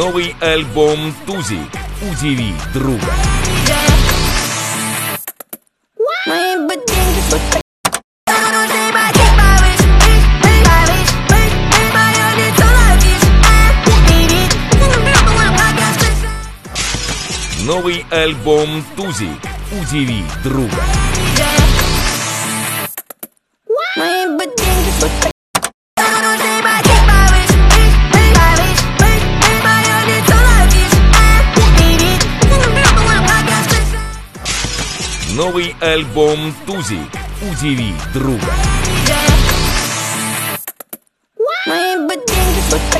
Новый альбом «Тузик». Удиви друга. Новый альбом «Тузик». Удиви друга. Новый альбом «Тузик». Удиви друга.